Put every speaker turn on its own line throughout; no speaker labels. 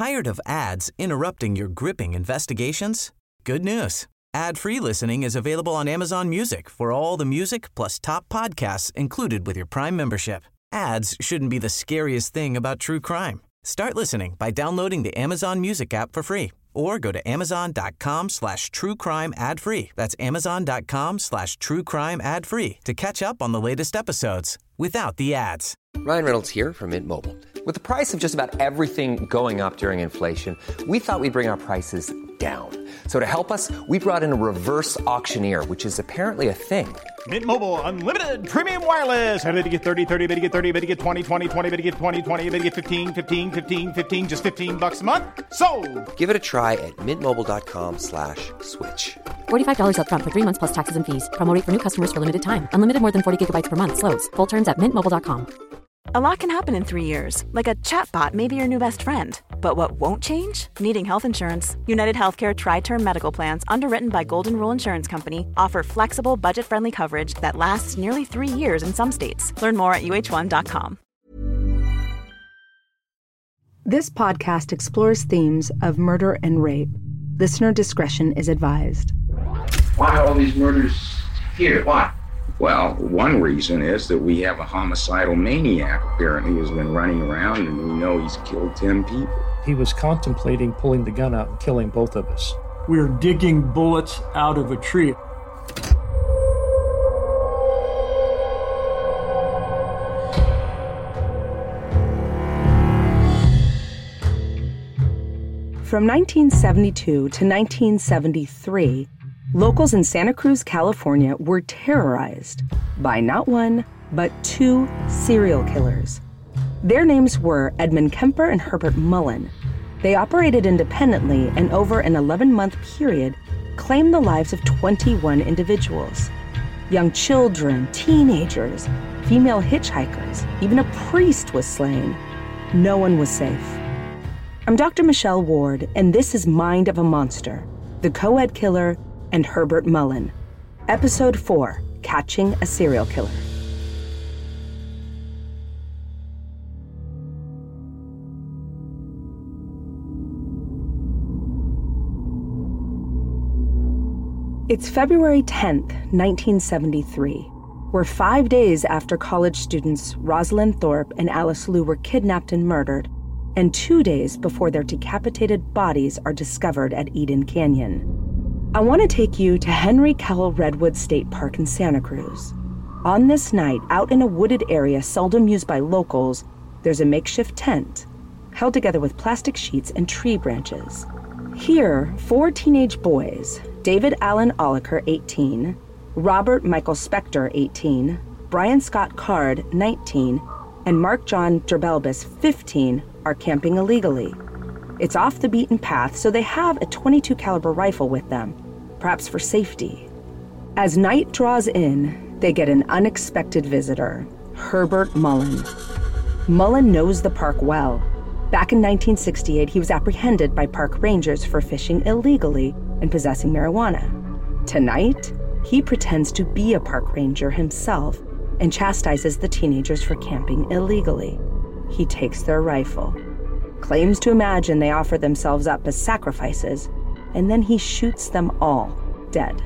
Tired of ads interrupting your gripping investigations? Good news. Ad-free listening is available on Amazon Music for all the music plus top podcasts included with your Prime membership. Ads shouldn't be the scariest thing about true crime. Start listening by downloading the Amazon Music app for free or go to amazon.com/truecrime ad-free. That's amazon.com/truecrime ad-free to catch up on the latest episodes without the ads.
Ryan Reynolds here from Mint Mobile. With the price of just about everything going up during inflation, we thought we'd bring our prices down. So to help us, we brought in a reverse auctioneer, which is apparently a thing.
Mint Mobile Unlimited Premium Wireless. How to get 30, 30, bit to get 30, bit to get 20, 20, 20, bit to get 20, 20, bit to get 15, 15, 15, 15, just $15 a month? Sold!
Give it a try at mintmobile.com/switch.
$45 up front for 3 months plus taxes and fees. Promo rate for new customers for limited time. Unlimited more than 40 gigabytes per month. Slows full terms at mintmobile.com.
A lot can happen in 3 years, like a chatbot may be your new best friend. But what won't change? Needing health insurance. United Healthcare Tri-Term Medical Plans, underwritten by Golden Rule Insurance Company, offer flexible, budget-friendly coverage that lasts nearly 3 years in some states. Learn more at uh1.com.
This podcast explores themes of murder and rape. Listener discretion is advised.
Why are all these murders here? Why?
Well, one reason is that we have a homicidal maniac apparently who's been running around, and we know he's killed 10 people.
He was contemplating pulling the gun out and killing both of us.
We're digging bullets out of a tree.
From 1972 to 1973, locals in Santa Cruz, California were terrorized by not one, but two serial killers. Their names were Edmund Kemper and Herbert Mullen. They operated independently and over an 11-month period claimed the lives of 21 individuals. Young children, teenagers, female hitchhikers, even a priest was slain. No one was safe. I'm Dr. Michelle Ward, and this is Mind of a Monster, the co-ed killer and Herbert Mullen. Episode 4, Catching a Serial Killer. It's February 10th, 1973. We're 5 days after college students Rosalind Thorpe and Alice Liu were kidnapped and murdered, and 2 days before their decapitated bodies are discovered at Eden Canyon. I want to take you to Henry Cowell Redwood State Park in Santa Cruz. On this night, out in a wooded area seldom used by locals, there's a makeshift tent, held together with plastic sheets and tree branches. Here, 4 teenage boys, David Allen Oliker, 18, Robert Michael Spector, 18, Brian Scott Card, 19, and Mark John Derbelbis, 15, are camping illegally. It's off the beaten path, so they have a .22 caliber rifle with them, perhaps for safety. As night draws in, they get an unexpected visitor, Herbert Mullen. Mullen knows the park well. Back in 1968, he was apprehended by park rangers for fishing illegally and possessing marijuana. Tonight, he pretends to be a park ranger himself and chastises the teenagers for camping illegally. He takes their rifle, claims to imagine they offer themselves up as sacrifices, and then he shoots them all dead.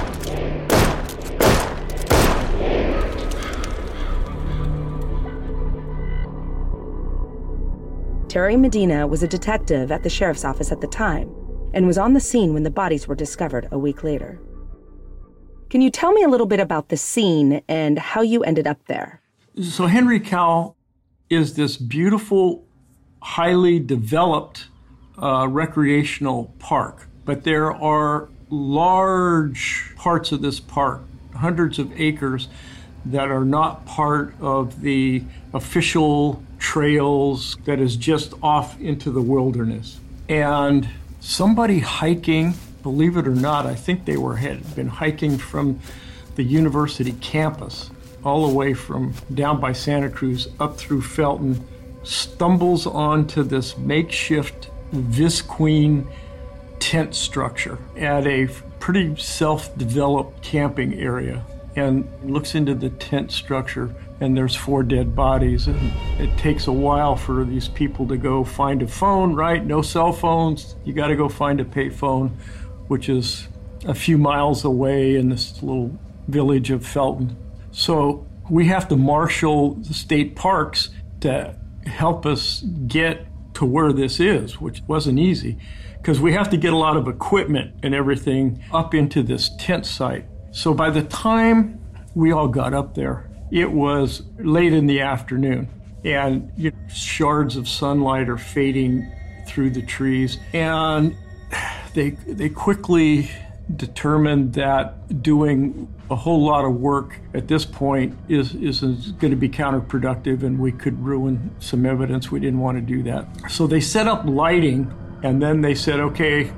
Terry Medina was a detective at the sheriff's office at the time and was on the scene when the bodies were discovered a week later. Can you tell me a little bit about the scene and how you ended up there?
So Henry Cowell is this beautiful, highly developed recreational park. But there are large parts of this park, hundreds of acres, that are not part of the official trails that is just off into the wilderness. And somebody hiking, believe it or not, I think they had been hiking from the university campus all the way from down by Santa Cruz up through Felton, stumbles onto this makeshift Visqueen tent structure at a pretty self-developed camping area and looks into the tent structure and there's 4 dead bodies. And it takes a while for these people to go find a phone, right? No cell phones. You got to go find a payphone, which is a few miles away in this little village of Felton. So we have to marshal the state parks to help us get to where this is, which wasn't easy, because we have to get a lot of equipment and everything up into this tent site. So by the time we all got up there, it was late in the afternoon, and shards of sunlight are fading through the trees. And they quickly determined that doing a whole lot of work at this point is going to be counterproductive, and we could ruin some evidence. We didn't want to do that. So they set up lighting, and then they said, okay,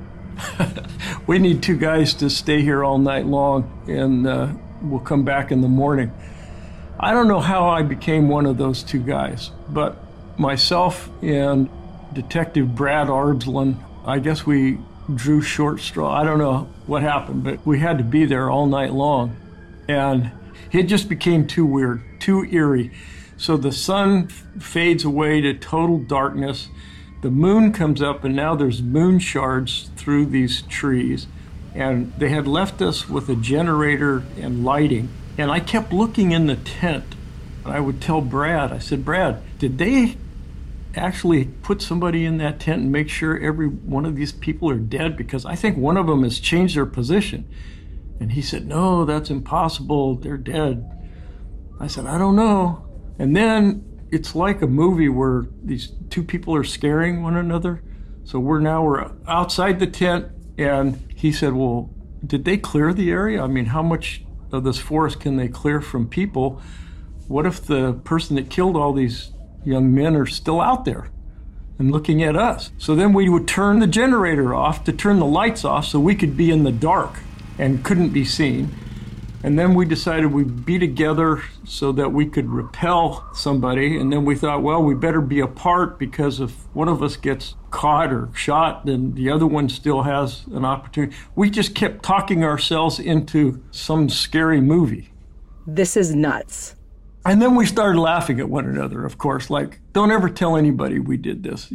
we need 2 guys to stay here all night long, and we'll come back in the morning. I don't know how I became one of those 2 guys, but myself and Detective Brad Arbslin, I guess we drew short straw. I don't know what happened, but we had to be there all night long. And it just became too weird, too eerie. So the sun fades away to total darkness. The moon comes up, and now there's moon shards through these trees. And they had left us with a generator and lighting. And I kept looking in the tent. And I would tell Brad, I said, Brad, did they actually put somebody in that tent and make sure every one of these people are dead? Because I think one of them has changed their position. And he said, no, that's impossible. They're dead. I said, I don't know. And then it's like a movie where these 2 people are scaring one another. So we're outside the tent, and he said, well, did they clear the area? I mean, how much of this forest can they clear from people? What if the person that killed all these young men are still out there and looking at us? So then we would turn the generator off to turn the lights off so we could be in the dark and couldn't be seen. And then we decided we'd be together so that we could repel somebody. And then we thought, well, we better be apart, because if one of us gets caught or shot, then the other one still has an opportunity. We just kept talking ourselves into some scary movie.
This is nuts.
And then we started laughing at one another, of course, like, don't ever tell anybody we did this,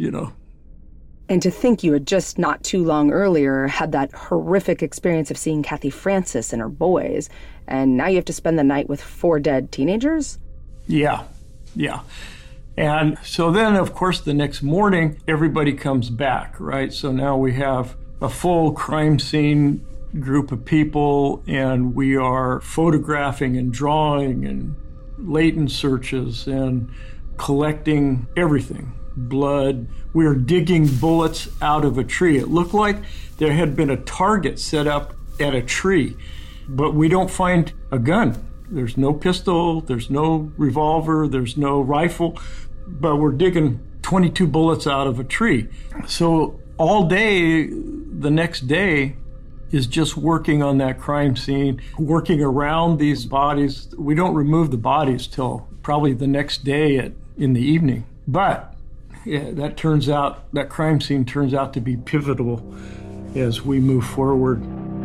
And to think you had just not too long earlier had that horrific experience of seeing Kathy Francis and her boys, and now you have to spend the night with 4 dead teenagers?
Yeah. And so then, of course, the next morning, everybody comes back, right? So now we have a full crime scene group of people, and we are photographing and drawing and latent searches and collecting everything. Blood. We are digging bullets out of a tree. It looked like there had been a target set up at a tree, but we don't find a gun. There's no pistol, there's no revolver, there's no rifle, but we're digging 22 bullets out of a tree. So all day, the next day, is just working on that crime scene, working around these bodies. We don't remove the bodies till probably the next day in the evening. But yeah, that crime scene turns out to be pivotal as we move forward.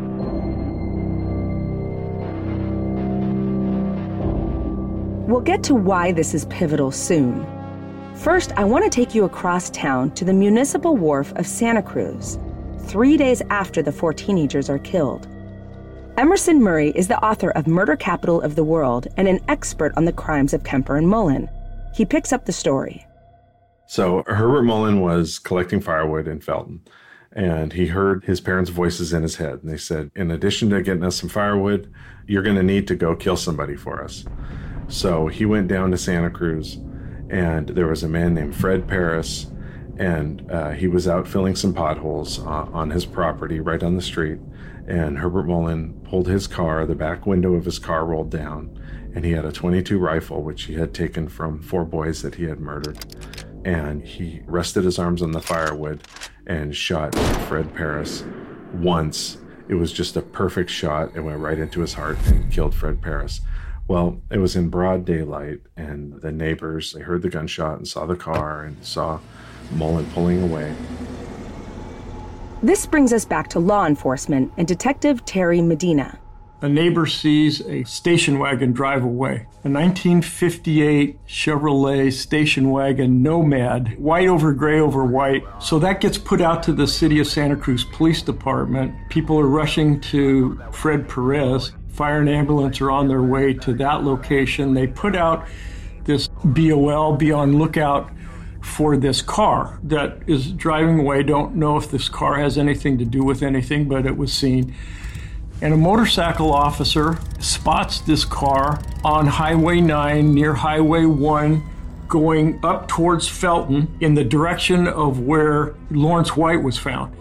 We'll get to why this is pivotal soon. First, I want to take you across town to the municipal wharf of Santa Cruz, 3 days after the 4 teenagers are killed. Emerson Murray is the author of Murder Capital of the World and an expert on the crimes of Kemper and Mullen. He picks up the story.
So Herbert Mullen was collecting firewood in Felton, and he heard his parents' voices in his head. And they said, in addition to getting us some firewood, you're going to need to go kill somebody for us. So he went down to Santa Cruz, and there was a man named Fred Paris, and he was out filling some potholes on his property right on the street. And Herbert Mullen pulled his car, the back window of his car rolled down, and he had a .22 rifle, which he had taken from 4 boys that he had murdered. And he rested his arms on the firewood and shot Fred Paris once. It was just a perfect shot. It went right into his heart and killed Fred Paris. Well, it was in broad daylight, and the neighbors, they heard the gunshot and saw the car and saw Mullen pulling away.
This brings us back to law enforcement and Detective Terry Medina.
A neighbor sees a station wagon drive away. A 1958 Chevrolet station wagon Nomad, white over gray over white. So that gets put out to the City of Santa Cruz Police Department. People are rushing to Fred Perez. Fire and ambulance are on their way to that location. They put out this BOL, be on lookout for this car that is driving away. Don't know if this car has anything to do with anything, but it was seen. And a motorcycle officer spots this car on Highway 9 near Highway 1 going up towards Felton in the direction of where Lawrence White was found.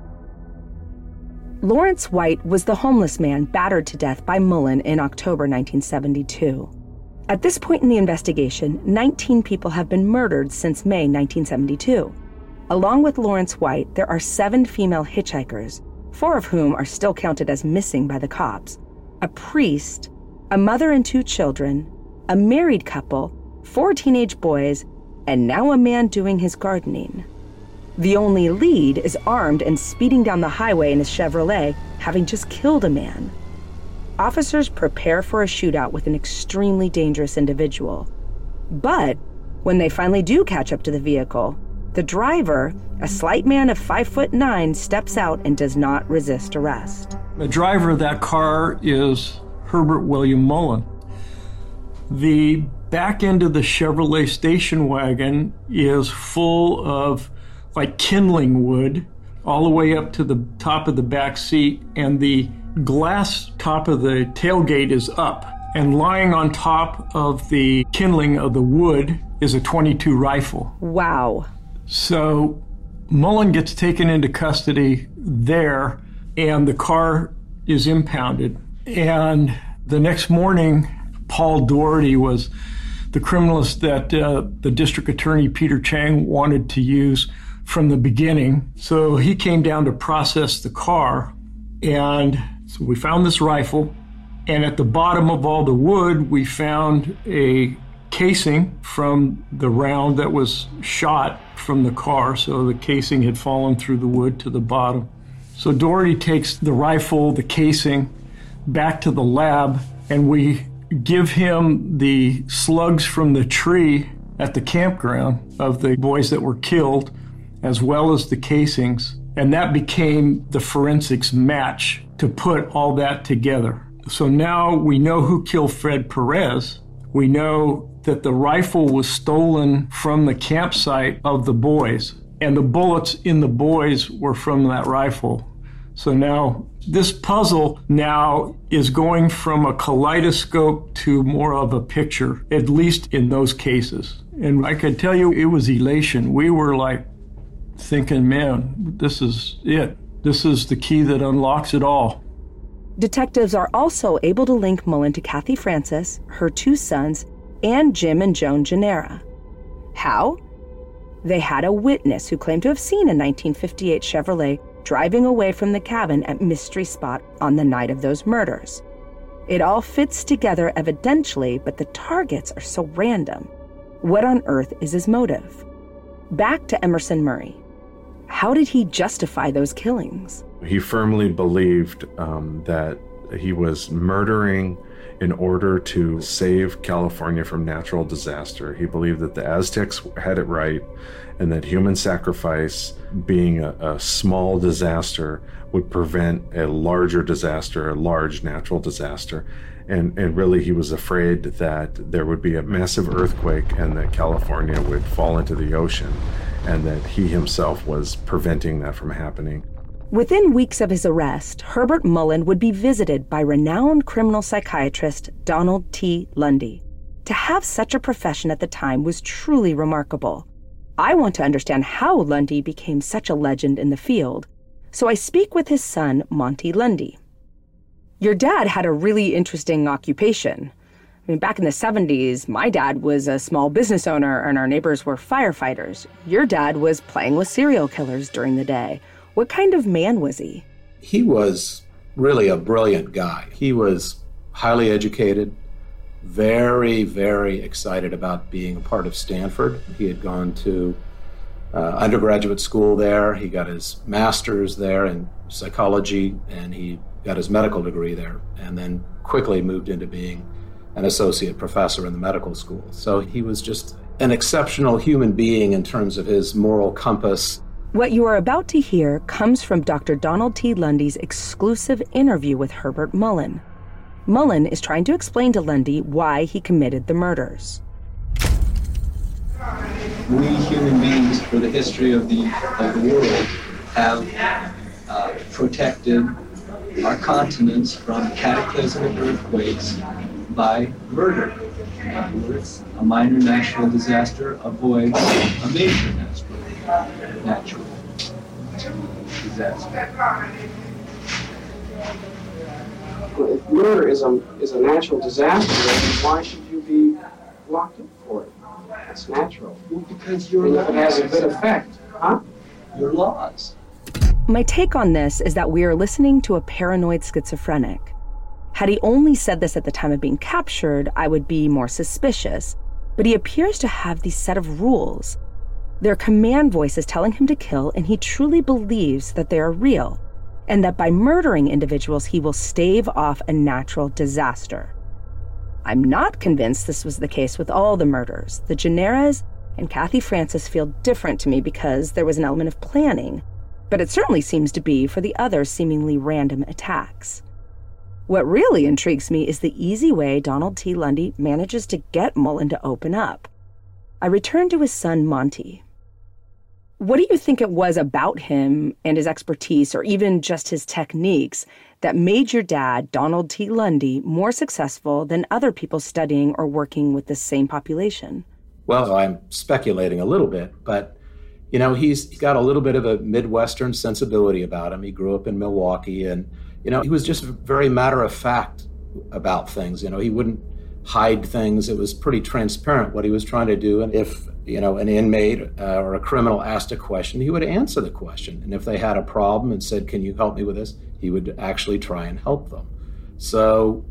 Lawrence White was the homeless man battered to death by Mullen in October 1972. At this point in the investigation, 19 people have been murdered since May 1972. Along with Lawrence White, there are 7 female hitchhikers, 4 of whom are still counted as missing by the cops, a priest, a mother and 2 children, a married couple, 4 teenage boys, and now a man doing his gardening. The only lead is armed and speeding down the highway in his Chevrolet, having just killed a man. Officers prepare for a shootout with an extremely dangerous individual. But when they finally do catch up to the vehicle, the driver, a slight man of 5'9", steps out and does not resist arrest.
The driver of that car is Herbert William Mullen. The back end of the Chevrolet station wagon is full of like kindling wood all the way up to the top of the back seat, and the glass top of the tailgate is up. And lying on top of the kindling of the wood is a .22 rifle.
Wow.
So Mullen gets taken into custody there, and the car is impounded. And the next morning, Paul Doherty was the criminalist that the district attorney, Peter Chang, wanted to use from the beginning. So he came down to process the car, and so we found this rifle. And at the bottom of all the wood, we found a casing from the round that was shot from the car. So the casing had fallen through the wood to the bottom. So Doherty takes the rifle, the casing, back to the lab, and we give him the slugs from the tree at the campground of the boys that were killed, as well as the casings. And that became the forensics match to put all that together. So now we know who killed Fred Perez. We know that the rifle was stolen from the campsite of the boys, and the bullets in the boys were from that rifle. So now this puzzle now is going from a kaleidoscope to more of a picture, at least in those cases. And I can tell you, it was elation. We were like thinking, man, this is it. This is the key that unlocks it all.
Detectives are also able to link Mullen to Kathy Francis, her 2 sons, and Jim and Joan Genera. How? They had a witness who claimed to have seen a 1958 Chevrolet driving away from the cabin at Mystery Spot on the night of those murders. It all fits together evidentially, but the targets are so random. What on earth is his motive? Back to Emerson Murray. How did he justify those killings?
He firmly believed that he was murdering in order to save California from natural disaster. He believed that the Aztecs had it right, and that human sacrifice, being a small disaster, would prevent a larger disaster, a large natural disaster. And really, he was afraid that there would be a massive earthquake and that California would fall into the ocean, and that he himself was preventing that from happening.
Within weeks of his arrest, Herbert Mullen would be visited by renowned criminal psychiatrist Donald T. Lundy. To have such a profession at the time was truly remarkable. I want to understand how Lundy became such a legend in the field, so I speak with his son, Monty Lundy. Your dad had a really interesting occupation. I mean, back in the 70s, my dad was a small business owner and our neighbors were firefighters. Your dad was playing with serial killers during the day. What kind of man was he?
He was really a brilliant guy. He was highly educated, very, very excited about being a part of Stanford. He had gone to undergraduate school there. He got his master's there in psychology, and he got his medical degree there, and then quickly moved into being an associate professor in the medical school. So he was just an exceptional human being in terms of his moral compass.
What you are about to hear comes from Dr. Donald T. Lundy's exclusive interview with Herbert Mullin. Mullin is trying to explain to Lundy why he committed the murders.
We human beings, for the history of the world, have protected our continents from cataclysmic earthquakes by murder. In other words, a minor natural disaster avoids a major natural disaster.
Well, if murder is a natural disaster, then why should you be locked up for it? It's natural.
Well, because your
if it has a good effect, huh?
Your laws.
My take on this is that we are listening to a paranoid schizophrenic. Had he only said this at the time of being captured, I would be more suspicious. But he appears to have these set of rules. Their command voices telling him to kill, and he truly believes that they are real, and that by murdering individuals, he will stave off a natural disaster. I'm not convinced this was the case with all the murders. The Gineras and Kathy Francis feel different to me because there was an element of planning, but it certainly seems to be for the other seemingly random attacks. What really intrigues me is the easy way Donald T. Lundy manages to get Mullin to open up. I return to his son, Monty. What do you think it was about him and his expertise, or even just his techniques, that made your dad, Donald T. Lundy, more successful than other people studying or working with the same population?
Well, I'm speculating a little bit, but, he's got a little bit of a Midwestern sensibility about him. He grew up in Milwaukee, and, he was just very matter-of-fact about things. He wouldn't hide things. It was pretty transparent what he was trying to do, and if an inmate or a criminal asked a question, he would answer the question. And if they had a problem and said, "Can you help me with this?" he would actually try and help them. So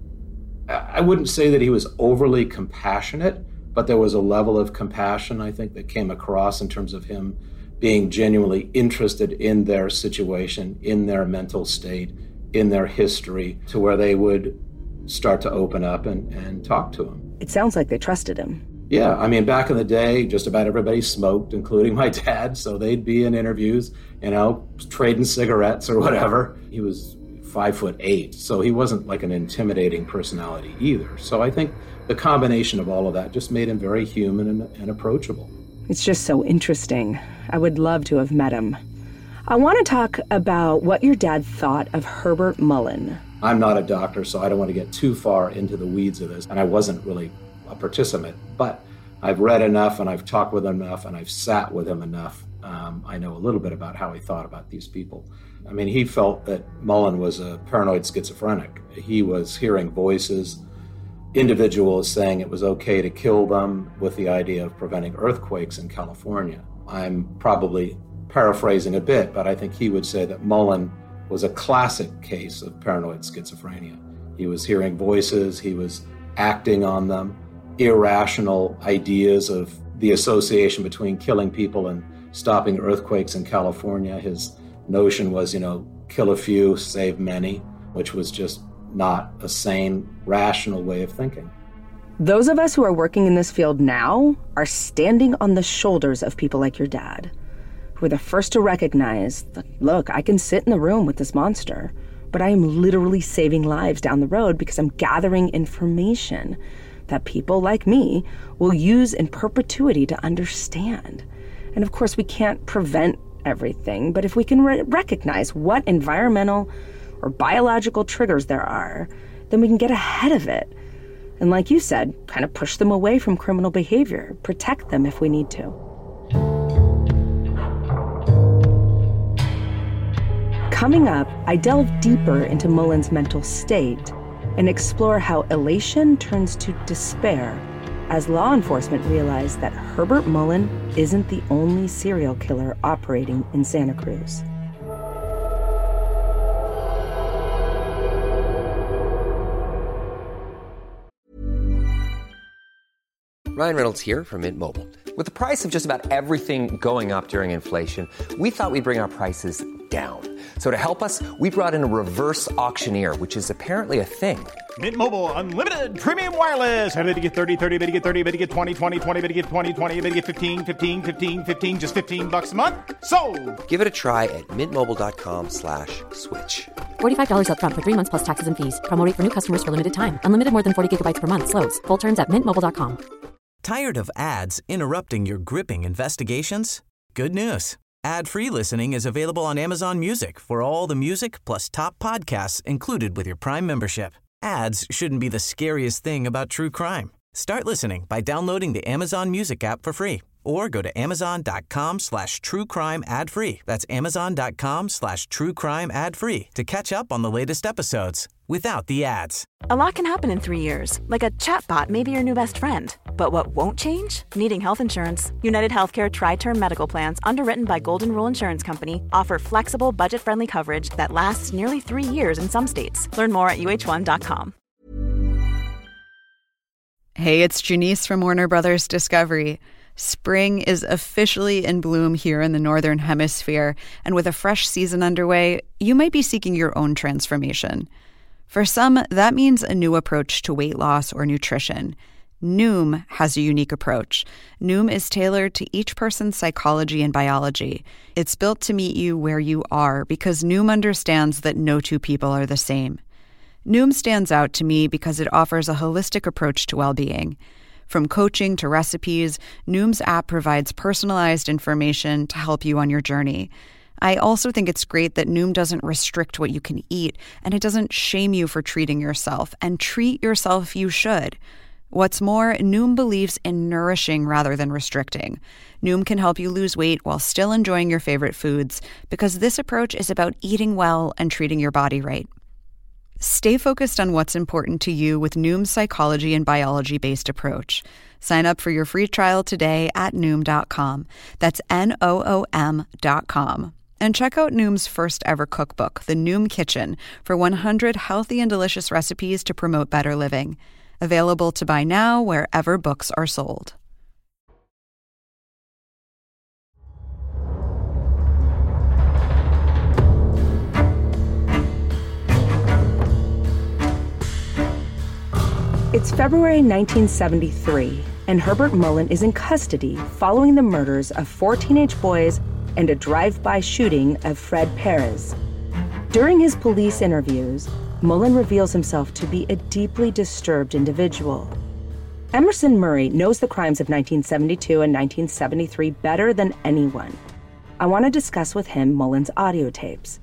I wouldn't say that he was overly compassionate, but there was a level of compassion, I think, that came across in terms of him being genuinely interested in their situation, in their mental state, in their history, to where they would start to open up and talk to him.
It sounds like they trusted him.
Yeah, back in the day, just about everybody smoked, including my dad, so they'd be in interviews, trading cigarettes or whatever. He was 5'8", so he wasn't like an intimidating personality either. So I think the combination of all of that just made him very human and approachable.
It's just so interesting. I would love to have met him. I want to talk about what your dad thought of Herbert Mullin.
I'm not a doctor, so I don't want to get too far into the weeds of this, and I wasn't really a participant, but I've read enough and I've talked with him enough and I've sat with him enough. I know a little bit about how he thought about these people. He felt that Mullin was a paranoid schizophrenic. He was hearing voices, individuals saying it was okay to kill them with the idea of preventing earthquakes in California. I'm probably paraphrasing a bit, but I think he would say that Mullin was a classic case of paranoid schizophrenia. He was hearing voices, he was acting on them, irrational ideas of the association between killing people and stopping earthquakes in California. His notion was, kill a few, save many, which was just not a sane, rational way of thinking.
Those of us who are working in this field now are standing on the shoulders of people like your dad, who are the first to recognize that, look, I can sit in the room with this monster, but I am literally saving lives down the road because I'm gathering information that people like me will use in perpetuity to understand. And of course, we can't prevent everything, but if we can recognize what environmental or biological triggers there are, then we can get ahead of it. And like you said, kind of push them away from criminal behavior, protect them if we need to. Coming up, I delve deeper into Mullin's mental state and explore how elation turns to despair as law enforcement realize that Herbert Mullin isn't the only serial killer operating in Santa Cruz.
Ryan Reynolds here from Mint Mobile. With the price of just about everything going up during inflation, we thought we'd bring our prices down. So to help us, we brought in a reverse auctioneer, which is apparently a thing.
Mint Mobile Unlimited Premium Wireless. How to get 30, 30, bit to get 30, bit to get 20, 20, 20, bit to get 20, 20, bit to get 15, 15, 15, 15, just $15 a month? Sold!
Give it a try at mintmobile.com/switch.
$45 up front for 3 months plus taxes and fees. Promo rate for new customers for limited time. Unlimited more than 40 gigabytes per month. Slows full terms at mintmobile.com.
Tired of ads interrupting your gripping investigations? Good news. Ad-free listening is available on Amazon Music for all the music plus top podcasts included with your Prime membership. Ads shouldn't be the scariest thing about true crime. Start listening by downloading the Amazon Music app for free or go to amazon.com/truecrime ad-free. That's amazon.com/truecrime ad-free to catch up on the latest episodes without the ads.
A lot can happen in 3 years, like a chatbot may be your new best friend. But what won't change? Needing health insurance. United Healthcare Tri-Term Medical Plans, underwritten by Golden Rule Insurance Company, offer flexible, budget-friendly coverage that lasts nearly 3 years in some states. Learn more at uh1.com.
Hey, it's Janice from Warner Brothers Discovery. Spring is officially in bloom here in the Northern Hemisphere, and with a fresh season underway, you might be seeking your own transformation. For some, that means a new approach to weight loss or nutrition. Noom has a unique approach. Noom is tailored to each person's psychology and biology. It's built to meet you where you are because Noom understands that no two people are the same. Noom stands out to me because it offers a holistic approach to well-being. From coaching to recipes, Noom's app provides personalized information to help you on your journey. I also think it's great that Noom doesn't restrict what you can eat, and it doesn't shame you for treating yourself, and treat yourself you should. What's more, Noom believes in nourishing rather than restricting. Noom can help you lose weight while still enjoying your favorite foods, because this approach is about eating well and treating your body right. Stay focused on what's important to you with Noom's psychology and biology-based approach. Sign up for your free trial today at Noom.com. That's Noom.com. And check out Noom's first ever cookbook, The Noom Kitchen, for 100 healthy and delicious recipes to promote better living. Available to buy now wherever books are sold.
It's February 1973, and Herbert Mullen is in custody following the murders of 4 teenage boys and a drive-by shooting of Fred Perez. During his police interviews, Mullen reveals himself to be a deeply disturbed individual. Emerson Murray knows the crimes of 1972 and 1973 better than anyone. I want to discuss with him Mullen's audio tapes.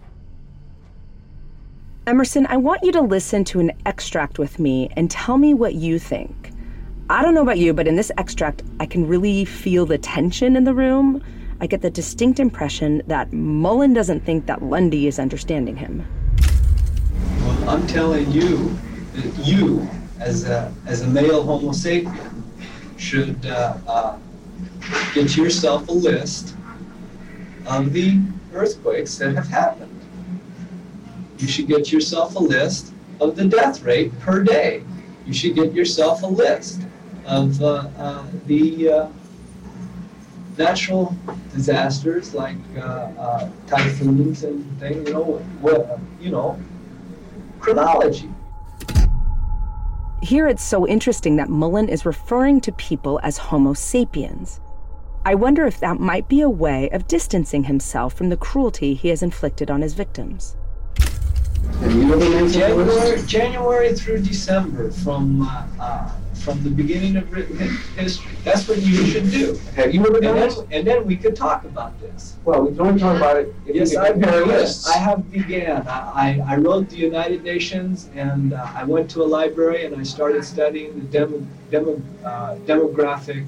Emerson, I want you to listen to an extract with me and tell me what you think. I don't know about you, but in this extract, I can really feel the tension in the room. I get the distinct impression that Mullen doesn't think that Lundy is understanding him.
Well, I'm telling you that you, as a male Homo sapien, should get yourself a list of the earthquakes that have happened. You should get yourself a list of the death rate per day. You should get yourself a list of the natural disasters like typhoons and things. Chronology.
Here it's so interesting that Mullen is referring to people as Homo sapiens. I wonder if that might be a way of distancing himself from the cruelty he has inflicted on his victims.
January through December, from the beginning of written history. That's what you should do.
Have you ever done this?
And then we could talk about this.
Well, we can only talk about it if
yes,
you compare lists.
I have began. I wrote the United Nations, and I went to a library and I started studying the demographic,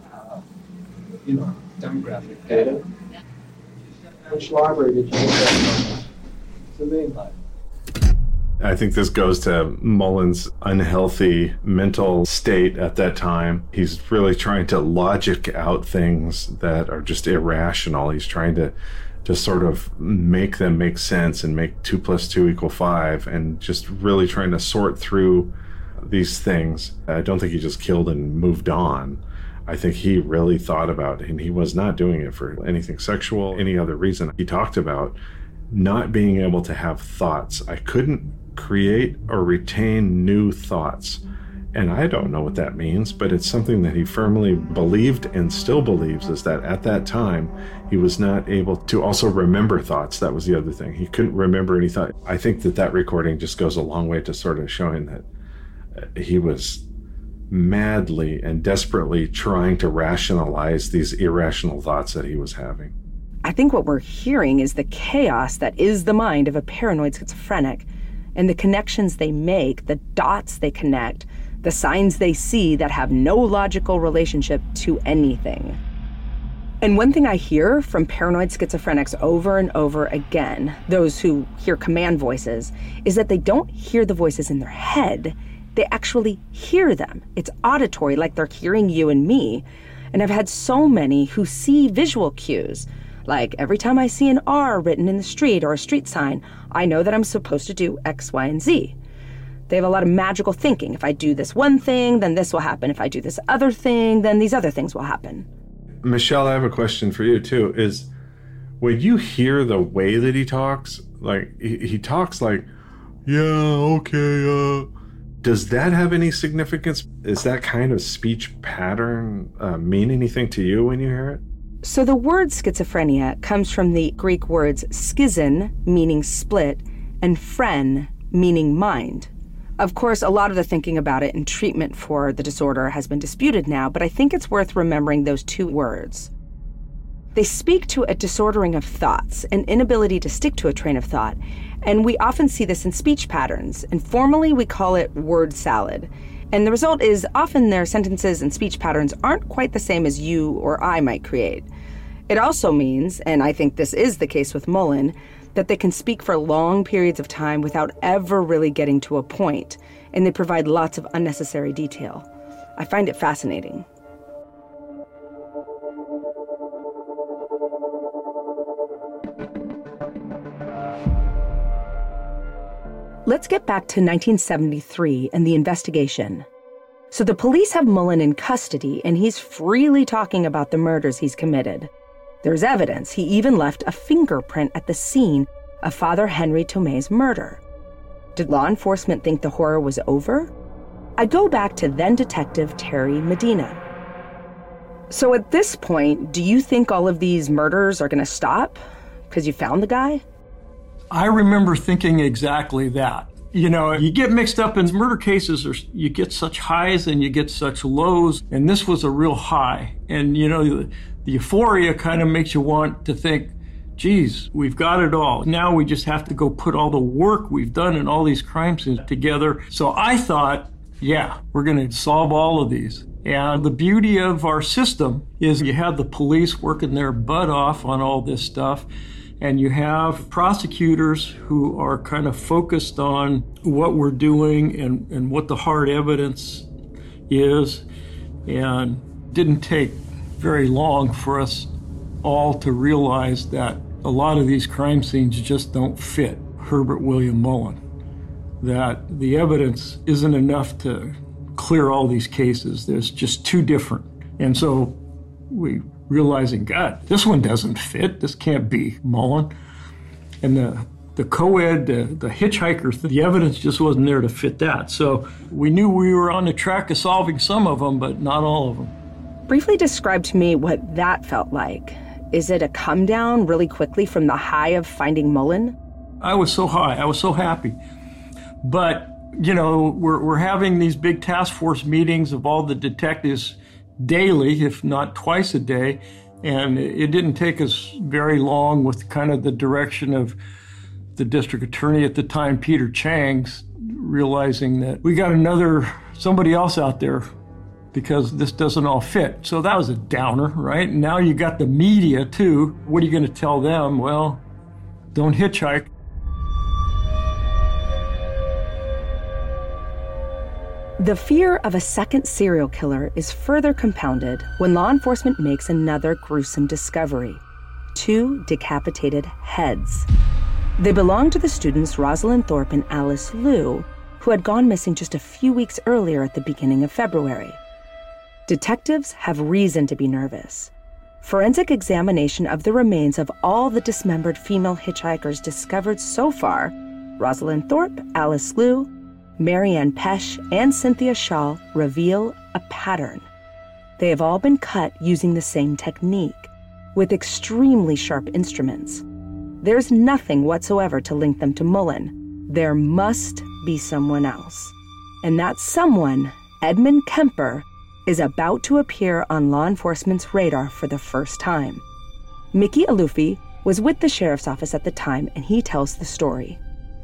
demographic data.
Which library did you get that from?
The main library.
I think this goes to Mullen's unhealthy mental state at that time. He's really trying to logic out things that are just irrational. He's trying to sort of make them make sense and make 2 + 2 = 5, and just really trying to sort through these things. I don't think he just killed and moved on. I think he really thought about it, and he was not doing it for anything sexual, any other reason. He talked about not being able to have thoughts. I couldn't create or retain new thoughts. And I don't know what that means, but it's something that he firmly believed and still believes, is that at that time, he was not able to also remember thoughts. That was the other thing. He couldn't remember any thought. I think that recording just goes a long way to sort of showing that he was madly and desperately trying to rationalize these irrational thoughts that he was having.
I think what we're hearing is the chaos that is the mind of a paranoid schizophrenic, and the connections they make, the dots they connect, the signs they see that have no logical relationship to anything. And one thing I hear from paranoid schizophrenics over and over again, those who hear command voices, is that they don't hear the voices in their head. They actually hear them. It's auditory, like they're hearing you and me. And I've had so many who see visual cues, like every time I see an R written in the street or a street sign, I know that I'm supposed to do X, Y, and Z. They have a lot of magical thinking. If I do this one thing, then this will happen. If I do this other thing, then these other things will happen.
Michelle, I have a question for you too, is when you hear the way that he talks, like he talks like, yeah, okay, does that have any significance? Is that kind of speech pattern mean anything to you when you hear it?
So the word schizophrenia comes from the Greek words schizon, meaning split, and phren, meaning mind. Of course, a lot of the thinking about it and treatment for the disorder has been disputed now, but I think it's worth remembering those two words. They speak to a disordering of thoughts, an inability to stick to a train of thought, and we often see this in speech patterns. Informally, we call it word salad. And the result is often their sentences and speech patterns aren't quite the same as you or I might create. It also means, and I think this is the case with Mullen, that they can speak for long periods of time without ever really getting to a point, and they provide lots of unnecessary detail. I find it fascinating. Let's get back to 1973 and the investigation. So the police have Mullen in custody, and he's freely talking about the murders he's committed. There's evidence. He even left a fingerprint at the scene of Father Henry Tomei's murder. Did law enforcement think the horror was over? I go back to then-Detective Terry Medina. So at this point, do you think all of these murders are going to stop because you found the guy?
I remember thinking exactly that. You know, you get mixed up in murder cases, or you get such highs and you get such lows, and this was a real high. And, you know, the euphoria kind of makes you want to think, geez, we've got it all. Now we just have to go put all the work we've done in all these crime scenes together. So I thought, yeah, we're going to solve all of these. And the beauty of our system is you have the police working their butt off on all this stuff, and you have prosecutors who are kind of focused on what we're doing and what the hard evidence is. And it didn't take very long for us all to realize that a lot of these crime scenes just don't fit Herbert William Mullen, that the evidence isn't enough to clear all these cases. There's just too different. And so we realizing, God, this one doesn't fit. This can't be Mullen. And the co-ed, the hitchhiker, the evidence just wasn't there to fit that. So we knew we were on the track of solving some of them, but not all of them.
Briefly describe to me what that felt like. Is it a come down really quickly from the high of finding Mullen?
I was so high. I was so happy. But, you know, we're having these big task force meetings of all the detectives daily, if not twice a day. And it didn't take us very long with kind of the direction of the district attorney at the time, Peter Chang's, realizing that we got somebody else out there because this doesn't all fit. So that was a downer, right? And now you got the media too. What are you going to tell them? Well, don't hitchhike.
The fear of a second serial killer is further compounded when law enforcement makes another gruesome discovery: 2 decapitated heads. They belong to the students Rosalind Thorpe and Alice Liu, who had gone missing just a few weeks earlier at the beginning of February. Detectives have reason to be nervous. Forensic examination of the remains of all the dismembered female hitchhikers discovered so far, Rosalind Thorpe, Alice Liu, Marianne Pesch, and Cynthia Shaw, reveal a pattern. They have all been cut using the same technique, with extremely sharp instruments. There's nothing whatsoever to link them to Mullen. There must be someone else. And that someone, Edmund Kemper, is about to appear on law enforcement's radar for the first time. Mickey Alufi was with the sheriff's office at the time, and he tells the story.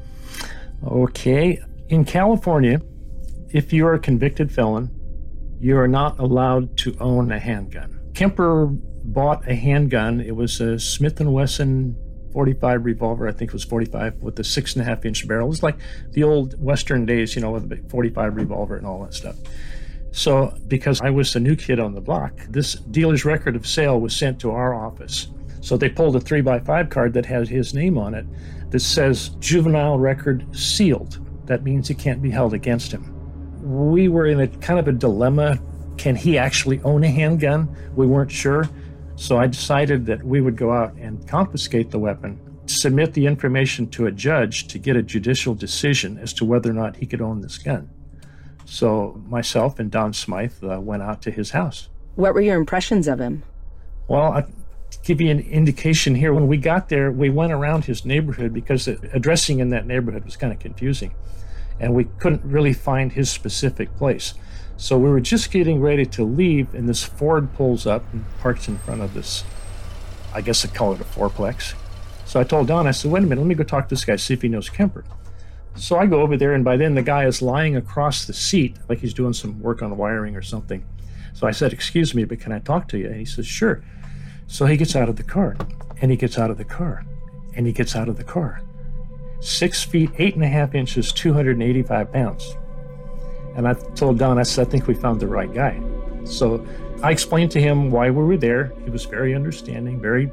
Okay. In California, if you are a convicted felon, you are not allowed to own a handgun. Kemper bought a handgun. It was a Smith & Wesson 45 revolver. I think it was 45 with a 6.5-inch barrel. It was like the old Western days, with a big 45 revolver and all that stuff. So because I was the new kid on the block, this dealer's record of sale was sent to our office. So they pulled a 3x5 card that has his name on it that says juvenile record sealed. That means it can't be held against him. We were in a kind of a dilemma. Can he actually own a handgun? We weren't sure. So I decided that we would go out and confiscate the weapon, submit the information to a judge to get a judicial decision as to whether or not he could own this gun. So myself and Don Smythe went out to his house.
What were your impressions of him?
Well, I'll give you an indication here. When we got there, we went around his neighborhood because addressing in that neighborhood was kind of confusing. And we couldn't really find his specific place. So we were just getting ready to leave, and this Ford pulls up and parks in front of this, I guess I'd call it a fourplex. So I told Don, I said, wait a minute, let me go talk to this guy, see if he knows Kemper. So I go over there, and by then the guy is lying across the seat, like he's doing some work on wiring or something. So I said, excuse me, but can I talk to you? And he says, sure. So he gets out of the car, and he gets out of the car, and he gets out of the car. 6 feet, 8.5 inches, 285 pounds. And I told Don, I said, I think we found the right guy. So I explained to him why we were there. He was very understanding, very,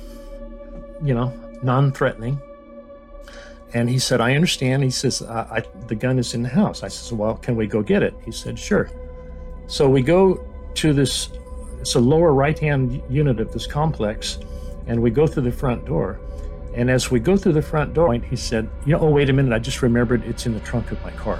non-threatening. And he said, I understand. He says, the gun is in the house. I said, well, can we go get it? He said, sure. So we go to this, it's a lower right-hand unit of this complex, and we go through the front door. And as we go through the front door, he said, oh, wait a minute, I just remembered it's in the trunk of my car.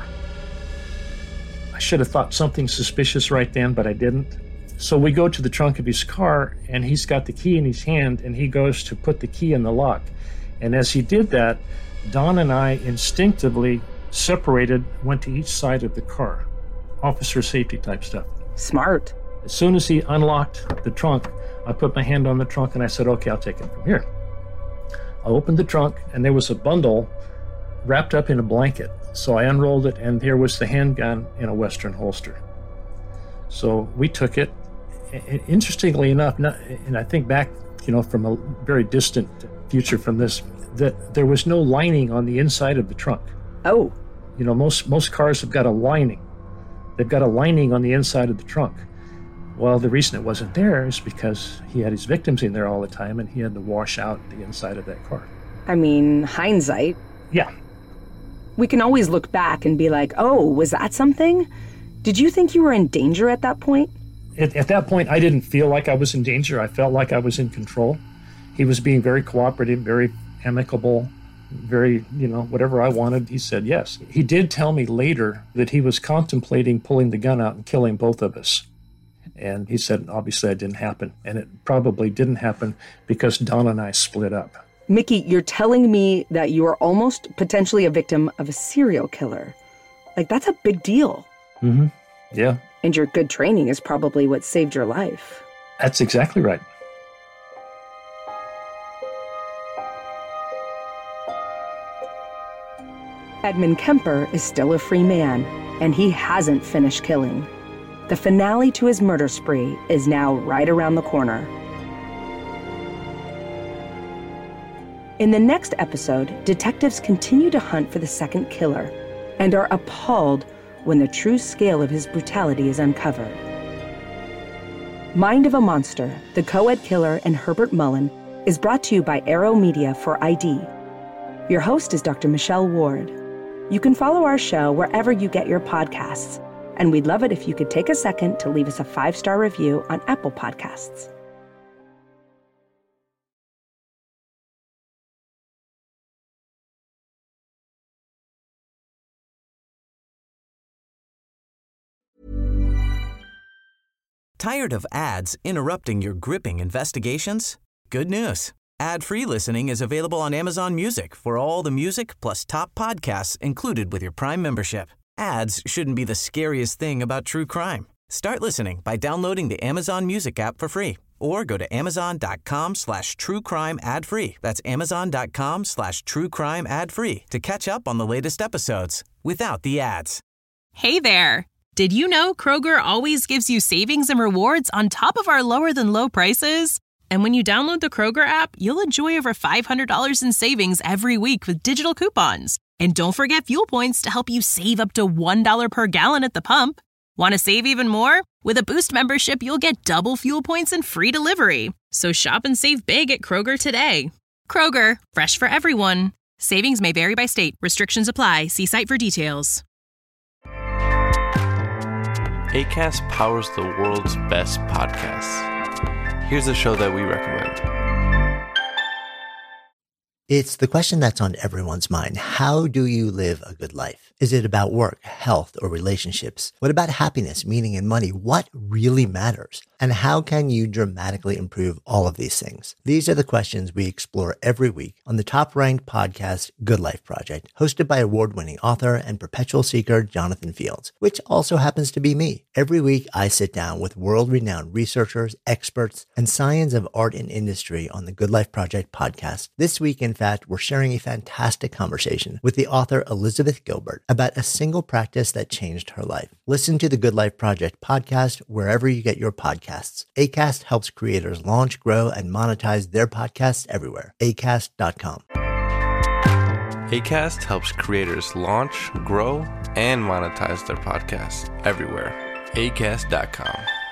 I should have thought something suspicious right then, but I didn't. So we go to the trunk of his car, and he's got the key in his hand, and he goes to put the key in the lock. And as he did that, Don and I instinctively separated, went to each side of the car. Officer safety type stuff.
Smart.
As soon as he unlocked the trunk, I put my hand on the trunk and I said, okay, I'll take it from here. I opened the trunk and there was a bundle wrapped up in a blanket. So I unrolled it and there was the handgun in a Western holster. So we took it. Interestingly enough, and I think back, from a very distant future from this, that there was no lining on the inside of the trunk.
Oh.
Most cars have got a lining. They've got a lining on the inside of the trunk. Well, the reason it wasn't there is because he had his victims in there all the time and he had to wash out the inside of that car.
I mean, hindsight.
Yeah.
We can always look back and be like, oh, was that something? Did you think you were in danger at that point?
At that point, I didn't feel like I was in danger. I felt like I was in control. He was being very cooperative, very amicable, very, whatever I wanted, he said yes. He did tell me later that he was contemplating pulling the gun out and killing both of us. And he said, obviously, that didn't happen. And it probably didn't happen because Don and I split up.
Mickey, you're telling me that you are almost potentially a victim of a serial killer. Like, that's a big deal.
Mm-hmm. Yeah.
And your good training is probably what saved your life.
That's exactly right.
Edmund Kemper is still a free man, and he hasn't finished killing. The finale to his murder spree is now right around the corner. In the next episode, detectives continue to hunt for the second killer and are appalled when the true scale of his brutality is uncovered. Mind of a Monster, The Co-Ed Killer and Herbert Mullen is brought to you by Arrow Media for ID. Your host is Dr. Michelle Ward. You can follow our show wherever you get your podcasts, and we'd love it if you could take a second to leave us a 5-star review on Apple Podcasts.
Tired of ads interrupting your gripping investigations? Good news. Ad-free listening is available on Amazon Music for all the music plus top podcasts included with your Prime membership. Ads shouldn't be the scariest thing about true crime. Start listening by downloading the Amazon Music app for free or go to amazon.com/truecrime ad-free. That's amazon.com/truecrime ad-free to catch up on the latest episodes without the ads.
Hey there. Did you know Kroger always gives you savings and rewards on top of our lower-than-low prices? And when you download the Kroger app, you'll enjoy over $500 in savings every week with digital coupons. And don't forget fuel points to help you save up to $1 per gallon at the pump. Want to save even more? With a Boost membership, you'll get double fuel points and free delivery. So shop and save big at Kroger today. Kroger, fresh for everyone. Savings may vary by state. Restrictions apply. See site for details.
Acast powers the world's best podcasts. Here's a show that we recommend.
It's the question that's on everyone's mind. How do you live a good life? Is it about work, health, or relationships? What about happiness, meaning, and money? What really matters? And how can you dramatically improve all of these things? These are the questions we explore every week on the top-ranked podcast, Good Life Project, hosted by award-winning author and perpetual seeker Jonathan Fields, which also happens to be me. Every week, I sit down with world-renowned researchers, experts, and science of art and industry on the Good Life Project podcast. This week, in fact, we're sharing a fantastic conversation with the author Elizabeth Gilbert about a single practice that changed her life. Listen to the Good Life Project podcast wherever you get your podcasts. Acast helps creators launch, grow, and monetize their podcasts everywhere. Acast.com.
Acast helps creators launch, grow, and monetize their podcasts everywhere. Acast.com.